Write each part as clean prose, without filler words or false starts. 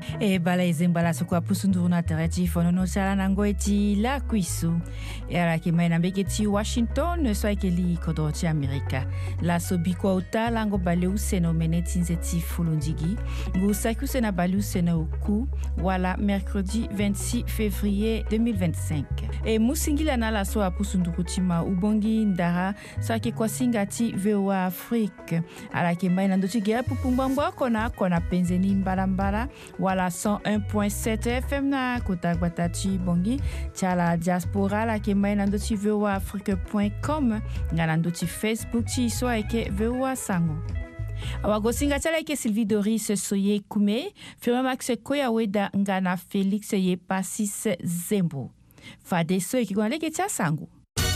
E bala izimbala sokwa pusunduru na tereti fonono sala nango eti la kuisu. E ala ke mai nambeke ti Washington so eke li kodoti Amerika. La sobiko uta lango bale usena umeneti nzeti fulundigi. Ngu saku sena bale usena uku wala mercredi 26 février 2025. E musingila na la soa pusunduru tima ubongi ndara so ake kwa singati VOA Afrique. Ala ke mai nandoti gea pupumbangwa kona penzeni mbalambala wala 101.7 FM na Kotagbatachi bongi chala diaspora la ke mai nandoti voaafrique.com nganandoti Facebook chi so eke VOA Sango. Awagosinga chala eke Sylvie Doris soye kume firma Max Koyaweda ngana Felix ye Pasis Zembo. Fade so eke gwanleke tia Sango.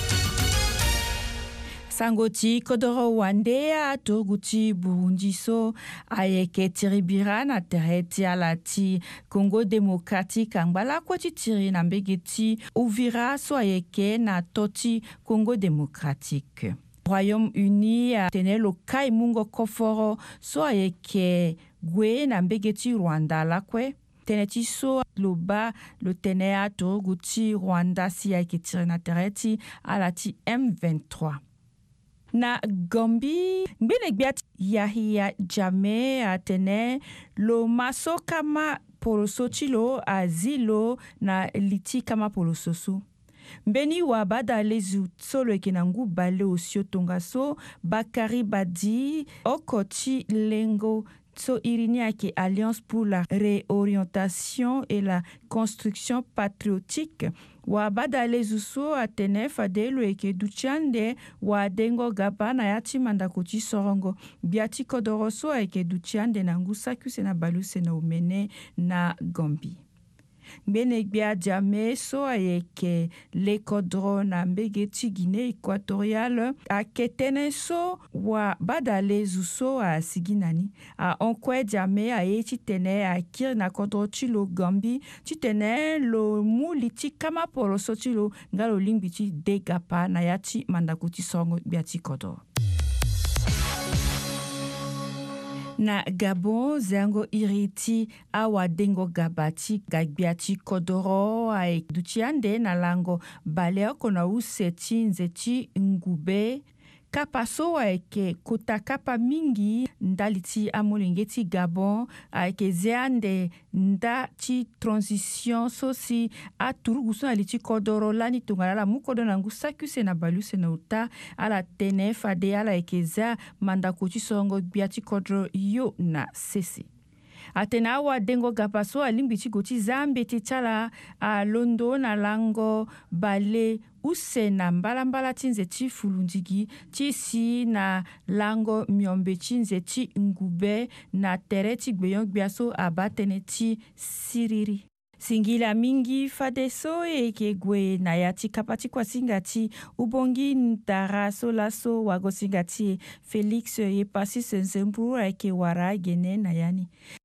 Sangoti kodoro wandea toguti Burundi so ayeke tiribira na tereti alati Congo Démocratique angbala kwati tiri na mbegeti Uvira so ayeke na toti Congo Démocratique. Royaume-Uni a tene lo kai mungo koforo so ayeke gwe na mbegeti Rwanda lakwe. Teneti so loba lo tene a toguti Rwanda si ayeke tiri na tereti alati M23. Na Gambie, mbene gbiat Yahya Jammeh atene lo maso kama poloso chilo azilo na liti kama poloso su. Mbeni wa bada lezu solo ekenangu bale osio tongaso Bakari Badi okoti lengo so irinia ke Alliance pour la réorientation et la construction patriotique wa badale zuso atene fadelo eke duchande wa dengo gaba na yati mandakoti sorongo biati kodoroso eke duchande na ngusaku sena baluse na umene na Gambie. Mbene gbia Jammeh so ayeke lekodro na mbegeti Guinée équatoriale a ketene so wa badale zuso a siginani a onkwe Jammeh a eti tene a kir na kodro chilo Gambie titene lo muliti kama polo so chilo ngalo limbiti degapa na yati mandakuti songo biati kodro. Na Gabon, zango iriti awa dengo gabati gagbiati kodoro ai duchiande na lango baleo kona useti nzeti ngube kapaso aike kutakapa mingi ndaliti amolingeti Gabon aike zeande ndati transition sosi aturuguso aliti kodoro lani tungala mukodo na ngusakuse na baluse na uta ala tenef ade ala ekeza mandakuchi songo biati kodoro yo na sese. Atena wa dengo gapaso alimbiti goti zambe tichala a londo na lango bale use na mbala tinze ti fulundigi ti si na lango miombe tinze ti ngube na tereti gbeyon gbiaso abatene ti siriri. Singila mingi fadeso eke gwe na yati kapati kwa singati ubongi ntara solaso wago singati Felix ye Pasis Zembo eke wara gene na yani.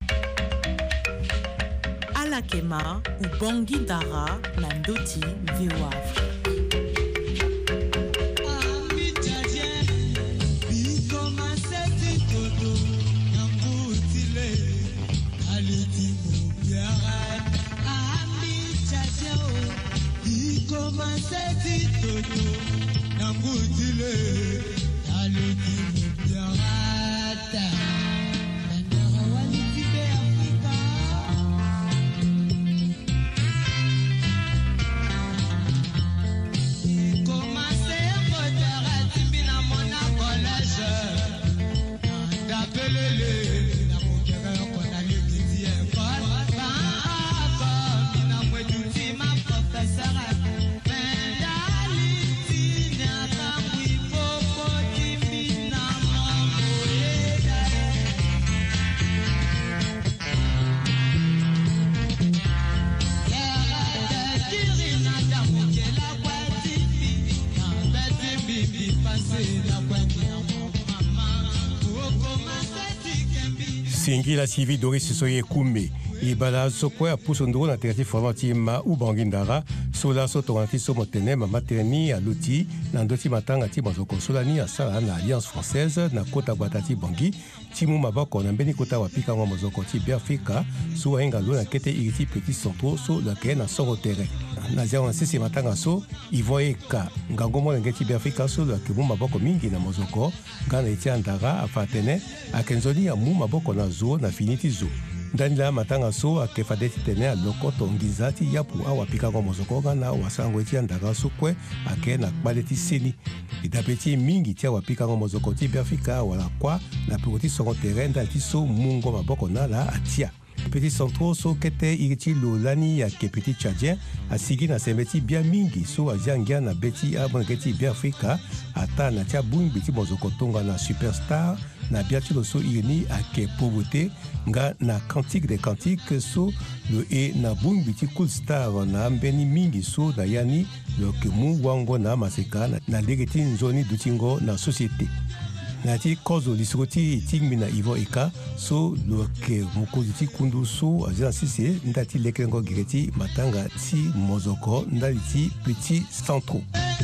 Alakema ubongi ntara na ndoti VOA. Singi la civi Doris Soye Kume. Et bala sokwe a pusondro na terati formati ma u bangindara sola so toranti so motene ma materni a l'outil nandoti matanga ti mazoko solani a sala na Alliance Française na kota batati bangi timu mabako na mbeni kota wapika ngo mazoko ti Biafrika so enga lo na kete iriti petit centro so la ke na songo terrain na zero sisi matanga so Yvon Eka ngango mo ngeti Biafrika so la ke mu maboko mingi na mazoko ngana iti andara afatene akenzoni ya mu maboko na zo na finiti zo ndani la matanga so akefadeti tene lokoto ngizati yapu awa pika kwa mozoko na wasango eti andaka so kwe ake na kbaleti seni idapeti mingi tia wapika kwa mozoko ti Biafrika wala kwa na pikoti songo terrain dati so mungo maboko na la atia petit centro so kete iriti lo lani ya ke petit tchadien asigi na semeti bia mingi so aziangia na beti abongeti Biafrika ata na tia bungi beti mozoko tonga na superstar na biatilo so irini ake pauvreté nga na cantique des cantiques so le e na bungi biti cool star na mbeni mingi so na yani le ke mu wango na maseka na legeti nzoni dutingo na société nati kozo lisoti tingmi na Yvon Eka so lo ke mukozi ti kundu so azina sisi ndati lekengo gireti matanga ti mozoko ndali ti petit centro.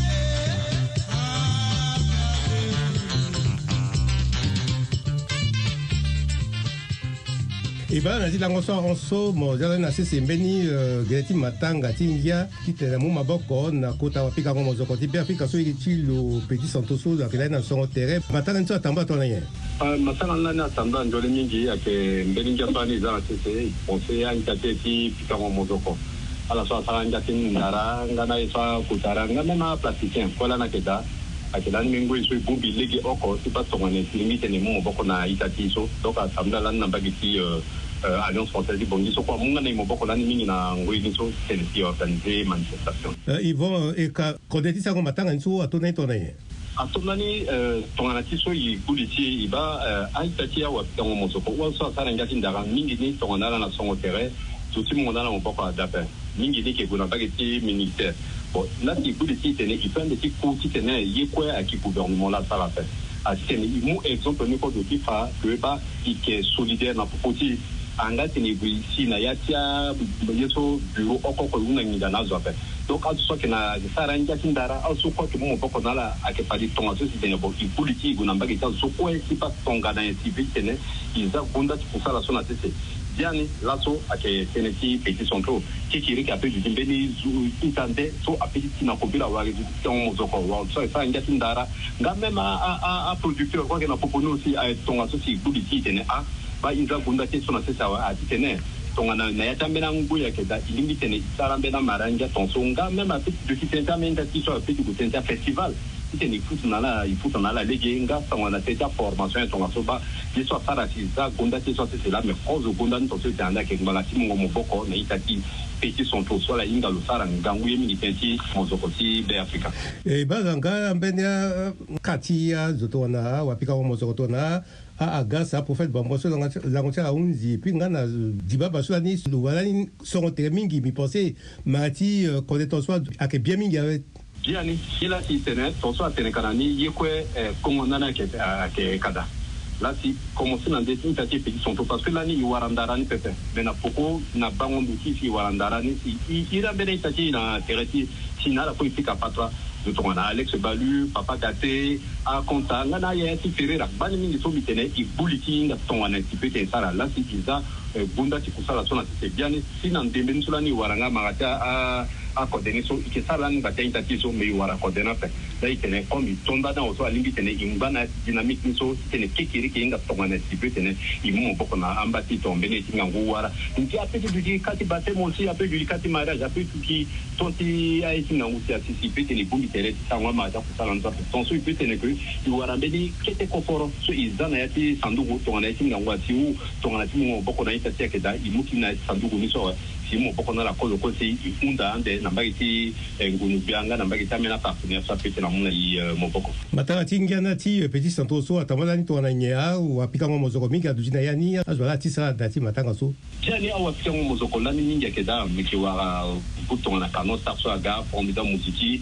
Et bien, on a dit la so mo jala na sisi mbeni gireti matanga ti ngia ti tena mu maboko na kota wapika ngo mozoko ti Biafrika so ti lo petit centro so la kila na songo terrain matanga nso atamba to na ye matanga na atamba njole mingi ake mbeni japani za sisi onse ya nkate ti pika ngo mozoko ala so asala ngati ndara ngana isa kutara ngana na plasticien kola na keda akela ni mingo iso ibumbi legi oko ti pas tongane limite ni mu maboko na itati so donc atamba la na bagiti Alliance Française bongi so kwa munga na imoboko lani mingi na ngoi niso tenisi organiser manifestation. Yvon Eka kodeti sa ko matanga nso atona itona ye. Atona ni tongana tiso i kuliti iba aitati ya wapita ngo mosoko wa so asara ngati ndara mingi ni tongana na songo terrain tuti munga na moboko adape mingi ni ke kuna bageti militaire. Bon na ti kuliti tene ipende ti kuti tene yekwe aki gouvernement la sala fait. Asitene imu exemple ni ko do kifa que ba ike solidaire na popoti angati ni buisi na yatia yeso bureau okoko una nginda nazo ape donc aso so kena sara ngati ndara aso ko ke mo boko nala ake pali tonga so sitene bo ipoliti guna mbagi ta so ko esi pa tonga na civil tene iza gunda ti kusala so na tese diani laso ake teneti petit centro kikiri ka pe du mbeni itande so apeti na kobila wa ton mozoko wa so sa ngati ndara nga même a producteur ko ke na propono aussi a tonga so si ipoliti tene a ba inza gunda ke sona sesa wa atene tongana na ya tambena nguya ke da ilimbi tene sarambe na maranja tonsonga même a petit de kitenta menda ti so petit de kitenta festival tene ifutu na la lege nga tongana teta formation tonga so ba ye so sara si za gunda ke so sesa la me kozo gunda nto so tanda ke ngala ti mo boko na itati petit son to so la inga lo sara ngangu ye militenti mozoko ti be Afrika e bazanga mbenya kati ya zotona wapika wa mozoko tona agasa prophète bamboso la ngotia unzi puis ngana dibaba so ni wala ni songo mingi mi penser mati connaître soit ake bien mingi avec bien ni ila si tene to so tene kanani yekwe kongo nana ke kada là si commencer dans des initiatives petit sont parce que là ni warandara ni pepe mais na poko na bango duki si warandara ni si ira bene initiative na tereti sina la politique à patra de ton Alex Balu papa Gate a conta ngana ya ti ferera bani mingi so bitene i buliti nga ton wana ti pete sara là si iza bunda ti kusala sona ti bien si nan dembe nsula ni waranga magata a kodeni so ikisala ni batay tati so me wara kodena pe dai tene comme tonda na so alingi tene imbana dynamique ni so tene kikiri ke nga ton wana ti pete ne imu boko na ambati tombe ne ti ngangu wara nti apeti du kati bate mo si apeti du kati mariage apeti ki tonti a eti ngangu ti anticiper tene bumbi tere ti sangwa ma ta kusala nza ton so ipete ne que wara bedi kete koforo so izana ya ti sandugu ton wana ti ngangu ti u ton wana ti mo boko na ita ti ke da imuki na sandugu ni so mo boko na la ko ko si ifunda ande na mbagiti ngunu bianga na mbagita mena partenaire sa pete na muna i mo boko matanga tingia na ti petit santo so atamala ni to na nya wa pika mo mozoko minga dujina yani azwala ti sa dati matanga so jani awa pika mo mozoko la ni ninga ke da miki wa buto na kano sa so aga formida muziki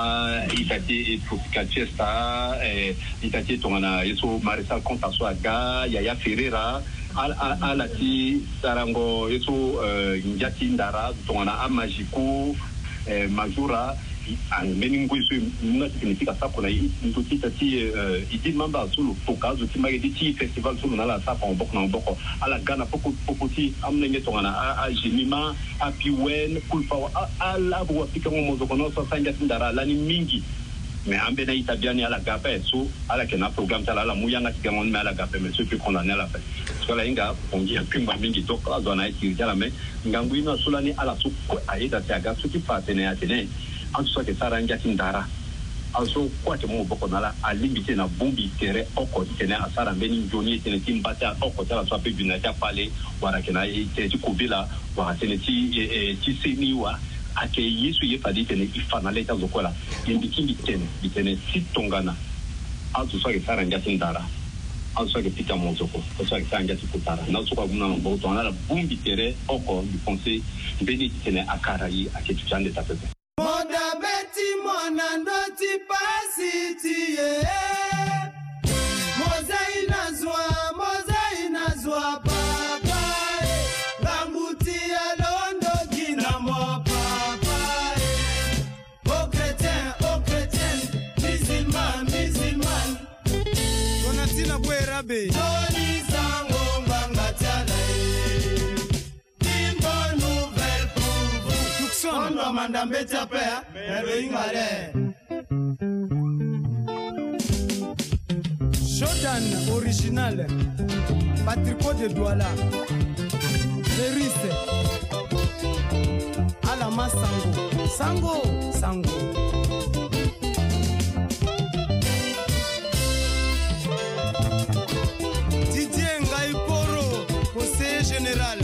itati tropical fiesta itati to na yeso marisa konta so aga ya Ferreira ala ti sarango yeso njati ndara tongana amajiku majura meningo yeso nuna significa sapo na ndotita ti idi mamba sulu pokazo ti magedi ti festival sulu na la sapo na mboko ala gana poko ti amnenge tongana a jimima a piwen kulfa ala bo fika mo zokono so sanja ndara lani mingi mais ambe na itabiani ala gape so ala kena programme tala la muyanga tikamon mais ala gape mais ceux qui condamné à la fin so la inga ongi apimba mingi to kazo na iti tala mais ngangu ina sulani ala so ko aida tiaga so ki patene atene en so que saranga tindara also kwa te mo boko nala a limité na bombi terre oko tene asara mbeni joni tene timbata oko tala so pe bina ta pale wara kena ite ti kubila wara tene ti seniwa ake yesu ye fadi tene ifana leta zokola indikindi tene sitongana azu so ke saranga tindara azu ke pita mozoko so ke saranga tikutara na so kwa guna mbo to na bombi terre oko du conseil mbeni tene akara yi ake tuchande tapepe Moda beti mona ndoti pasitie Moza inazwa papa Lambuti alondo gina mo papa Au chrétien, musulman Konatina bwe rabe Toni sango mbanga tiala Une nouvelle pour vous On demande à mettre père, mais Jordan original, Patrico de Douala, Cerise, Alama Sango. Didier Ngaiporo, conseiller général.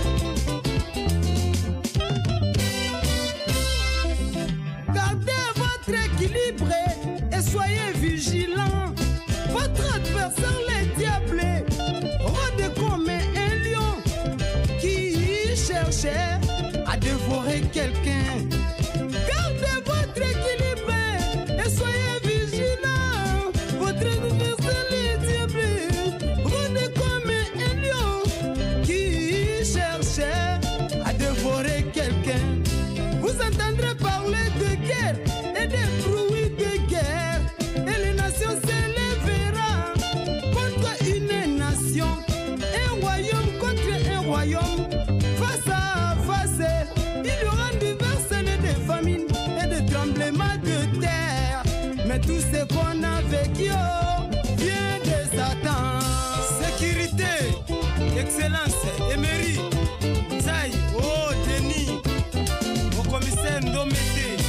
Équilibré et soyez vigilants. Votre adversaire les diablés rôde comme un lion qui cherchait à dévorer quelqu'un. Gardez votre équilibre et soyez vigilants. Votre adversaire les diablés rôde comme un lion qui cherchait à dévorer quelqu'un. Vous entendrez parler de guerre et des bruits de guerre, et les nations s'élèveront contre une nation, un royaume contre un royaume, face à face. Il y aura diverses années de famine et de tremblements de terre, mais tout ce qu'on a vécu vient de Satan. Sécurité, excellence, émérite, Zay, oh Denis, au commissaire Ndomete.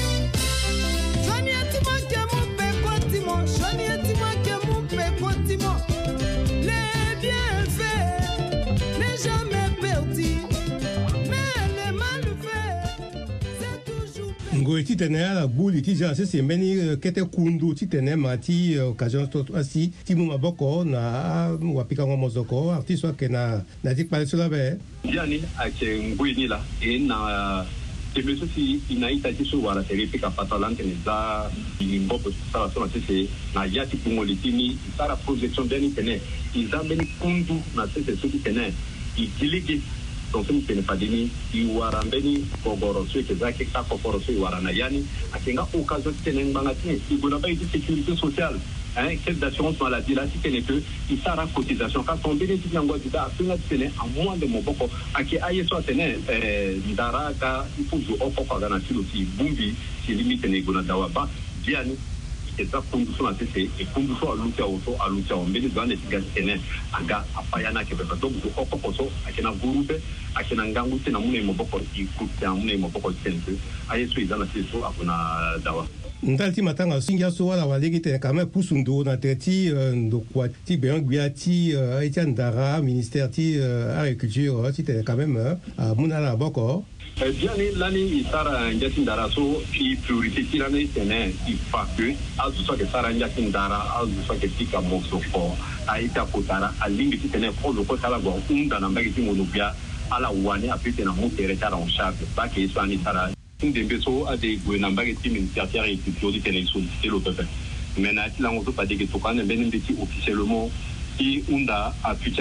Les bienfaits n'est jamais perdu, mais les malfaits, c'est toujours perdu. Ngo ti tene ala buli ti ja se meni kete kundu ti tene mati occasion to asi ti mu maboko na wapika ngo mozoko artiste wa kena na ti pale sula be yani ake ngwini la na mais aussi il n'a été sur la série que Patalante n'est pas une bonne situation c'est na yati kumolitini ça la projection d'un internet ils amènent kundu na c'est ce qui tenait il diligi donc nous tenons pas dini il warambeni kogoro ceux qui zaki ka kogoro ceux warana yani akenga occasion tenen bangati il n'a pas eu de sécurité sociale quelle d'assurance maladie là si n'est que il sera cotisation quand on bénéficie en Guadeloupe à en moins de mon boko à qui aille soit tenait d'araga il faut jouer au papa dans la aussi bumbi c'est limite négona dawaba bien et ça condition à c'est et condition à lutter on bénéficie dans les gars aga apayana que peut donc au papa so à qui na groupe à qui na ngangu tena mune mon boko il coûte à mune mon boko tenque aille soit dans la situation à kuna dawa ndalti matanga singia so wala walegi te kama pusundo na teti ndo kwa ti beangbiati Etienne Dara ministère ti agriculture ti te quand même munala boko bien l'année il sara Etienne Dara so qui priorité ti l'année tene il pas que azu so que sara Etienne Dara azu so que tika mosoko aita kotara alingi ti tene ko lo kotala go unda na mbagi ti monobia ala wani apete na mutere tara en charge ba ke so ani sara Ndembeso a des gouvernements qui ministériels et qui ont été sollicités le peuple. Mais là, il a pas dit que tout le monde est officiellement qui unda a Puchala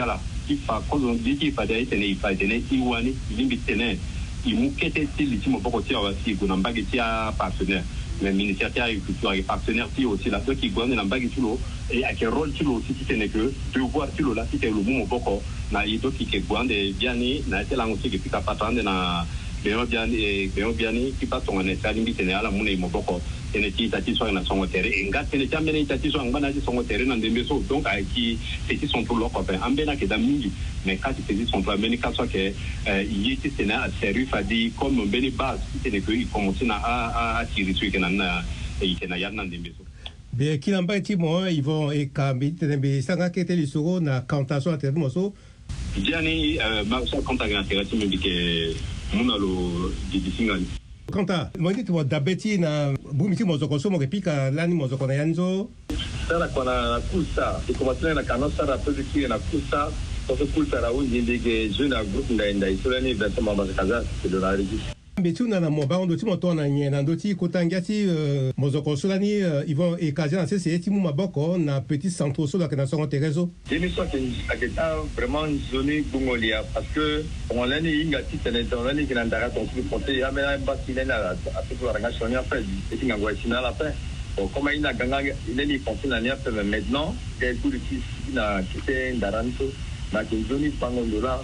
fa ko don diti fa dai tene fa tene iwani limbi tene imukete til ti mo boko ti wa si kuna mbagi ti a partenaire mais ministère de l'agriculture et partenaire ti aussi là qui gouvernement na mbagi tulo et à quel rôle tulo aussi tene que de voir tulo là c'était le mo boko na ito ki ke gwande biani na tela ngosi ke pika patande na beo biani ki pa tonga ne tali mbi tene ala mune mo boko tene ti tati so na songo tere enga tene jamene tati so ngana ti songo tere na ndembe so donc a qui petit son tout loko pe ambena ke da mingi mais quand tu petit son tout ambeni ka so ke yiti tene a sérieux fadi comme mbeni base tene que il commence na a tirer sur que na itena ya na ndembe so be kilamba ti mo ils vont e kambi tene be sanga ke te lisoro na cantation te mo so biani ma so compta ga tere ti mbi ke munalo di singani Kanta, mwende tuwa dabeti na bumiti mozoko somo repika lani mozoko na yanzo. Sara kona kusa, ikomatuna na kano sara peziki na kusa, toso kusa ra unji ndike juna group nda isolani vento mama kaza kidona rigi. Betuna na moba ondo ti moto na nye na ndoti kotangati mozoko solani Yvon et Kaja na sese ti mu maboko na petit centre so la kana songo terezo. L'émission que aketa vraiment zone bongolia parce que on lani inga ti tene on lani ki ndara ton plus porter ya mena basi na a tout la ranga sonia fait et qui ngwa sina la fait. Bon comme ina ganga lani fonctionne na fait maintenant que tout le qui na kite ndaranto na ki zone bangondola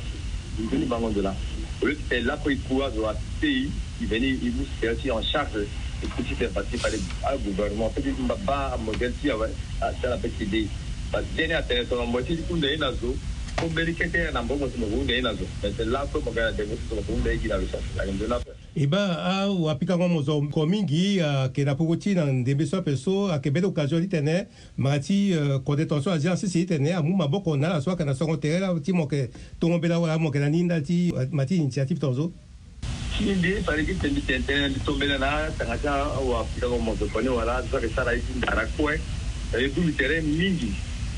et là pour y pouvoir de la pays il venait il vous aussi en charge et tout c'était passé par le gouvernement peut dire pas à modèle qui avait ça la petite idée parce que dernière téléphone en moitié du coup de nazo pour vérifier que na mbongo tu mo de nazo c'est là que mon gars de vous sur le monde qui avait ça la de là et ba a apika ngo mozo komingi ke na pokoti na ndembe so peso a kebe occasion litene mati ko detention agence si tene amu maboko na la so kana songo terela ti mo ke tombela wala mo ke na ninda ti mati initiative tozo Hindi pare ki tendi tente tombela na tangata wa apika ngo mozo kone wala so ke sara iti ndara kwe e du terrain mingi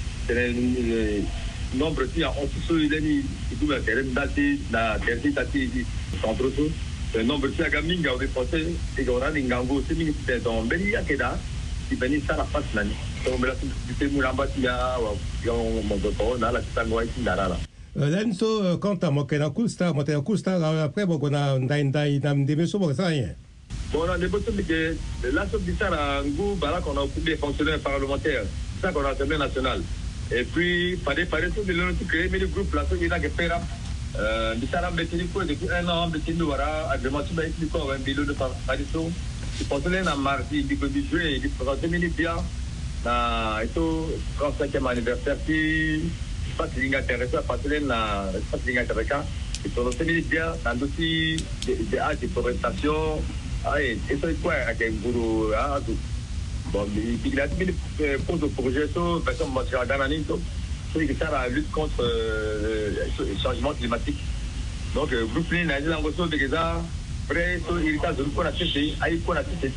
terrain nombre ti a on so ileni du terrain dati na terrain dati centre so le nombre de gaminga au déposé et gora ningango c'est mingi dans beli akeda di beni sara pas nani donc bela tu mulamba tia wa yo mozo na la tango ai ndara lenso quand à mokena kusta motena kusta après bokona ndai nam de beso bokasa rien bon on a des possibles que la somme du sara ngou bala qu'on a occupé fonctionnaires parlementaires ça qu'on a l'Assemblée nationale et puis fallait tout de l'autre créer mais le groupe là il a que faire Bisara betini ko depuis un an betini wara agrément tu baïs du corps un bilot de pariso tu penses na mardi du côté du jeu du présenter minutes bien na eto 35e anniversaire qui pas linga intéressant passer na pas linga intéressant et pour le minutes bien dans aussi des actes de forestation et ça quoi avec un guru bon il a mis pose de projet so version matière ganani so c'est que ça la lutte contre le changement climatique. Donc, Brooklyn, il y a des angostos de Gaza, après, il y a des gens qui ont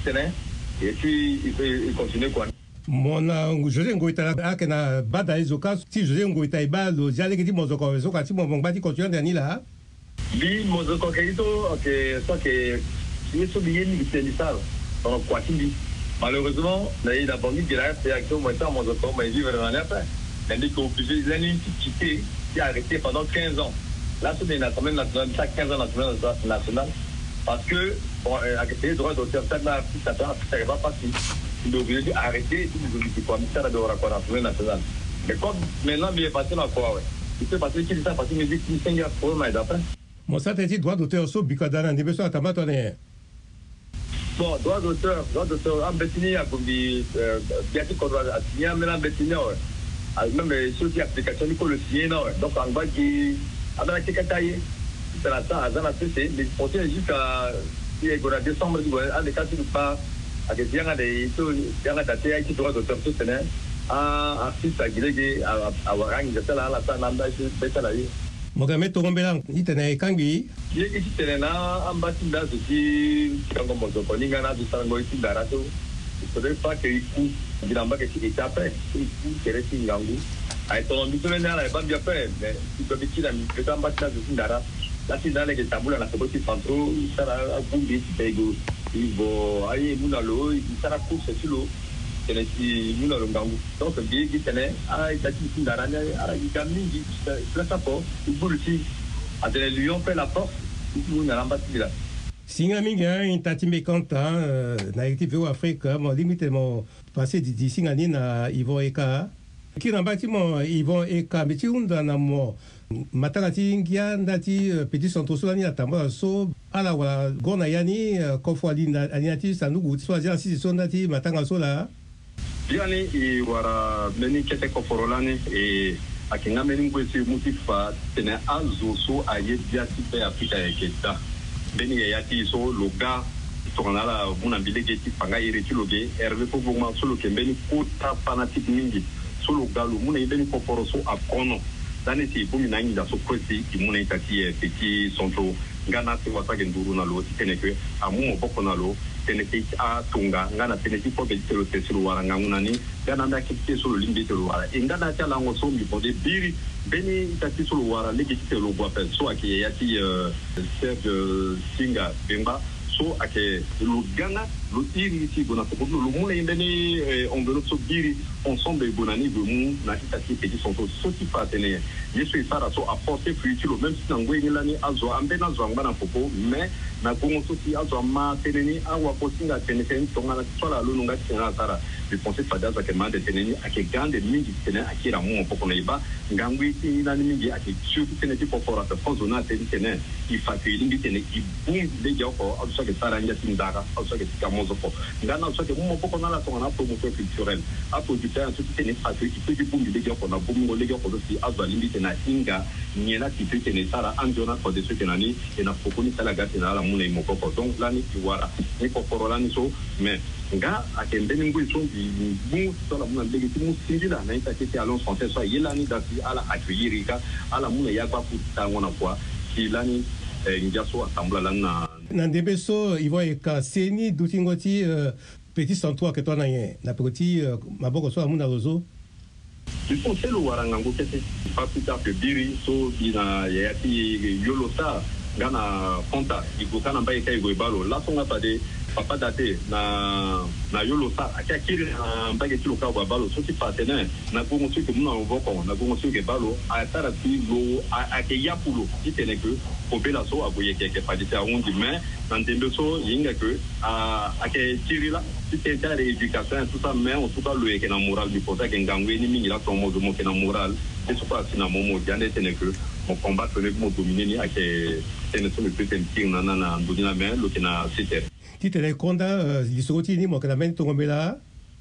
et puis il continue quoi. Mona José Ngoita akena bada izoka ti José Ngoita ibalo jale kiti mozoko zoka ti mbongba ti continue dani la. Bi mozoko keito que ça que il est oublié ni c'est ça dans quoi ti malheureusement il a vendu de la réaction moi ça mozoko mais vivre dans la paix. C'est-à-dire qu'obligé, il a une petite qui a arrêté pendant 15 ans. Là, c'est une assemblée nationale, ça 15 ans nationale, parce que, bon, avec les droits d'auteur, ça n'a pas passé. Il est obligé d'arrêter, il faut ministère de l'Assemblée nationale. Mais comme maintenant, il est passé dans quoi, ouais. Il peut passer qu'il est passé, mais il y a un problème d'après. Mon ça t'a dit droit d'auteur, so, bicadana, des besoins à tamatonner. Bon, droit d'auteur, en Bétini, à Gombi, bien sûr qu'on doit signer, mais en Bétini, ouais. Même ceux qui application du coup le signer donc en bas qui a dans la taille c'est là ça dans la CC mais porter jusqu'à décembre du à des cas de pas à des bien des tout bien daté qui droit d'auteur tout tenait à artiste à guider à warang de ça là ça namba c'est ça là Mohamed Togombela itene kangi il est ici là en bas là aussi quand on monte on y a du sang ici d'arato il faudrait pas qu'il coupe il en bas que c'est après il coupe qu'il reste ingangu ai ton mitone na la bambia pe mais tu peux dire la que dans bas là de Sindara là c'est dans les tabous la petit centro ça a gumbi pego il va aller munalo il sera course sur l'eau tenesi muna longangu donc bi gi tene a itati sindaranya a igamini la sapo ibuluti adele lion fait la force muna lambatila singa minga intati mekanta na active au Afrique mo limite mo passé di singa ni na Yvon Eka kina bati mo Yvon Eka meti unda na mo matagati ngia ndati petit centre solani atamba so ala wala gona yani kofwa linda anati sanugu tsoja sisi sondati matanga sola biani I wara meni kete koforolani e akinga meni ngwesi mutifa tene azo so aye biati pe Afrika eketa beni yati so loga tonala muna bilege ti panga ireti loge herve ko boma so lo kembeni kota fanatique mingi so loga lo muna ibeni koporo so akono dane si bumi na ngi da so kwesi imuna itati petit centro ngana se wasa nduru na lo teneke amumo boko na lo teneke a tunga ngana teneke ko be telo tesuru wara ngangunani ngana nda kiti so limbi telo wara ngana ta lango so mi bode biri beni itati so wara legi telo bo apel so ake yati Serge Singa Bemba so ake lo gana lo iri ti bona ko lo muna indeni enveloppe so biri ensemble bonani de mu na itati petit centro so ti patene yesu isara so apporter fruitilo même si nango ngilani azo ambena zo ngana popo mais na kongo so ti azo ma teneni awa posinga teneni tonga na sola lo nunga tsena sara je pensais pas daza que mande teneni ake gande mingi teneni akira mu popo na iba ngangwi ti nani mingi ake surtout teneni popo ra France na teneni il faut que il teneni i bum de joko azo que sara ngia tindara azo que kamozo po ngana azo que mu popo na la tonga na promotion culturelle a producteur tout teneni parce que il peut bum de joko na bum ngo le joko si azo limite na inga nyela kitete ne sara anjona ko de soki nani e na pokoni sala gati na la muna imoko donc là ni kiwara ni kokoro la ni so mais nga akende ni ngui so bu so la muna legi mu singila na ita kete alon français so yela ni dasi ala accueillir ala muna ya ba puta ngona kwa kilani njaso assemble la na ndebe so Yvon Eka seni dutingoti petit centre que toi na petit maboko so muna rozo. Il faut que le warangango kete pas plus tard que biri so ina yati yolota gana konta igokana mbaye kai goibalo la songa pade papa date na yolota akakiri mbaye tilo ka balo so ti patene na gongo so ke muna oboko na gongo so ke balo atara ti lo akeyapulo itene que obela so aboye keke padite arundi mais dans des so yinga que ake tirila c'était ta rééducation tout ça mais en tout cas le na moral du posa ke ngangwe ni mingi la tomo de mo ke na moral et so pas na momo jande tene que mon combat peut mo dominer ni ake tene so le plus petit na ndina mais lo ke na citer titele konda lisoti ni mo ke na men tongomela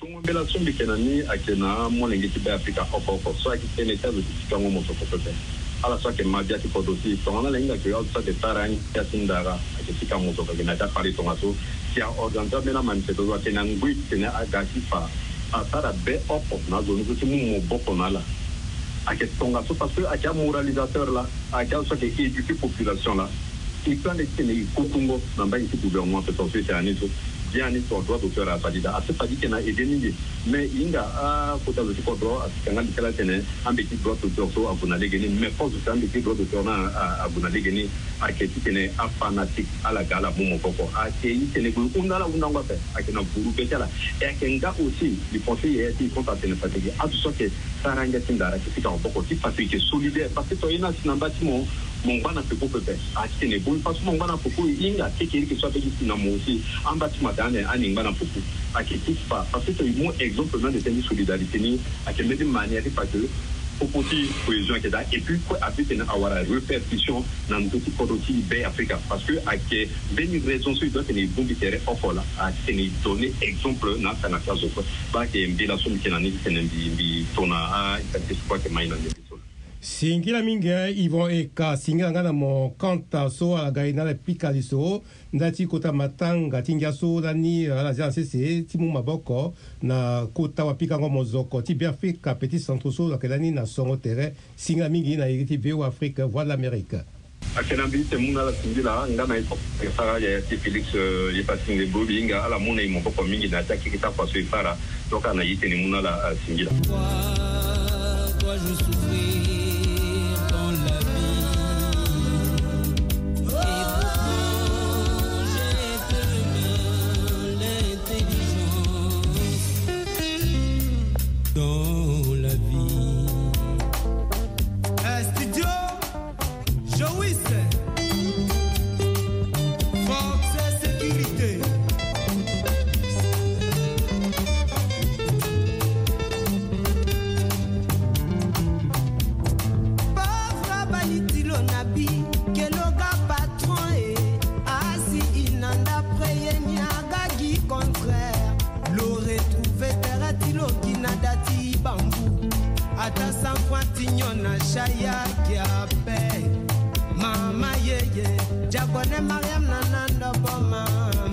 so bi ke na ni ake na mo lengi ti ba Afrika opo so ake tene ta lo ti kango mo so ko ala so ke madia ti ko dosi to na lenga ke au so ke tarang ya tindara ake ti kango so ke na ta pari to ngaso qui a organisé la manifestation qui n'a ngui tene agashi fa atara be opo na zo nuko mu boko na la ake tonga so parce que ake moralisateur la ake so ke éduquer population la il plan de tene kokungo na ba ici gouvernement peut faire c'est ani so bien ni to droit d'auteur a valida a pas dit que na edeni mais inga a kota le ko droit a kanga de kala tene ambe ti droit d'auteur so abuna legeni mais pas de ambe ti droit d'auteur na abuna legeni a ke ti tene a fanatique ala gala mo koko a ke tene ko undala undanga pe a ke na buru ke tala e ke nga aussi li conseiller ti konta tene fatigue a tout ça que saranga tindara ke ti ka boko ti fatigue solidaire parce que to ina sinamba ti mo mongwana pe ko pe a tene bon parce que mongwana poko inga ke ke soit pe ti na mo aussi amba ti matane ani ngana poko a ke ti fa parce que il mon exemple même de tene solidarité ni a ke de manière pas que pour cohésion et puis quoi après avoir répercussion dans tout petit pays Afrique parce que à que une raison sur doit tenir bon terrain au là à tenir donner exemple dans sa nation pas que mbila somme qui n'ani tenembi tona a c'est quoi que maina singila minga Yvon Eka singa ngana mo kanta so ala gaina le pikali so ndati kota matanga tinga so dani ala jancese timu maboko na kota wa pika ngo mozoko ti bien fait ka petit centre so la kelani na songo terrain singa mingi na iriti veo Afrique voix de l'Amérique akena bite muna la singila ngana iko sara ya ti Felix ye passing le bobinga ala muna imo boko mingi na taki kita kwa so ifara toka na yite ni muna la singila toi je souffrir chaya kiape mama yeye jagone Mariam nananda boma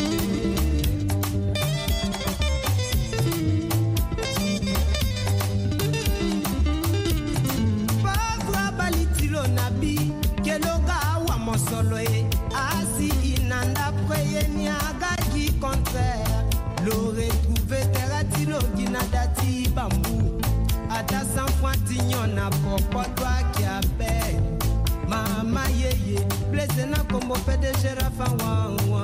Pavra balitilo nabi keloga wa mosolo e asi inanda preye niaga qui contraire lo retrouver teratilo ginadati bambu ata sans pointignon na popo toi qui appelle mama yeye blessé na comme PDG Rafa wa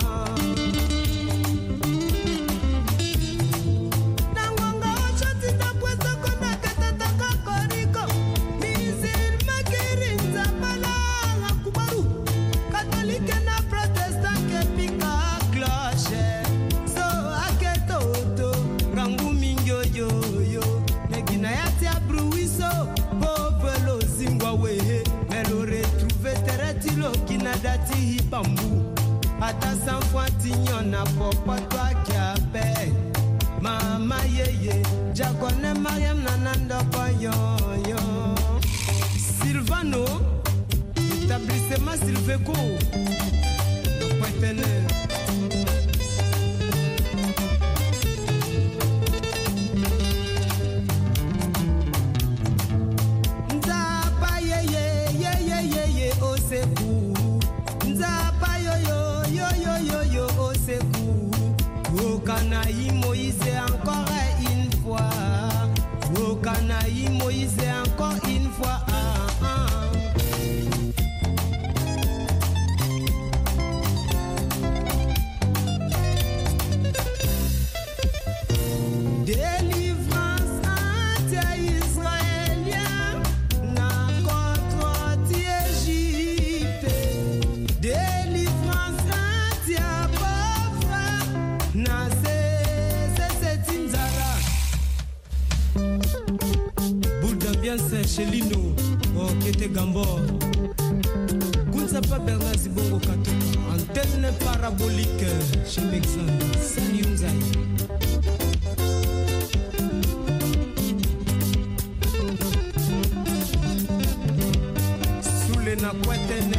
nanganga ochoti ta puesto kona katata kokoriko misil makirinza bala kubaru catholique na protestant ke pika cloche so aketoto rangu mingyo yo negina yati abruiso pauvre lo zingwawe melo retrouver teretilo kinadati hibambu ata sans pointignon na popo toi qui appelle mama yeye jagone Mariam nanando yo Silvano établissement Silveco le partenaire Okanaï Moïse encore une fois. Okanaï Moïse encore une fois. Délivrance anti-israélien na contre Égypte. Délivrance anti-pauvre na chez Lino, Kete Gambor, Kunzapa Bernard Zibongo Katoka, antenne parabolique chez Alexandre, salut Mzaï. Sous les naquatene.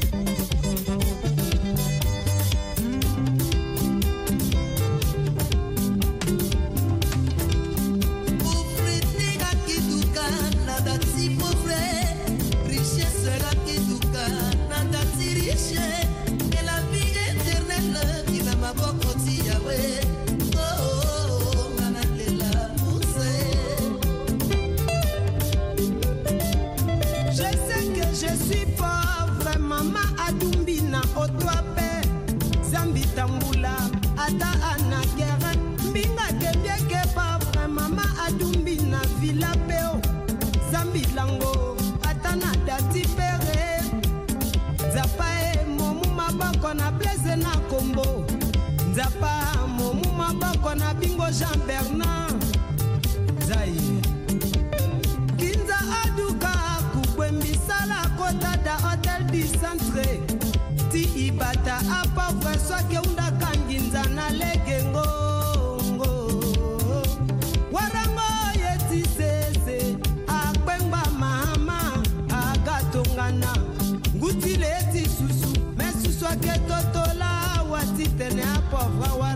Nzapa momu maboko na bingo Jean Bernard Zaye Kinza aduka kukwembisala kota da hotel du centre Ti ibata apa vreswa ke unda kanginza na legengo Warango yeti sese akwemba mama agatongana Ngutile eti susu mesusu ake totola Tene a pauvre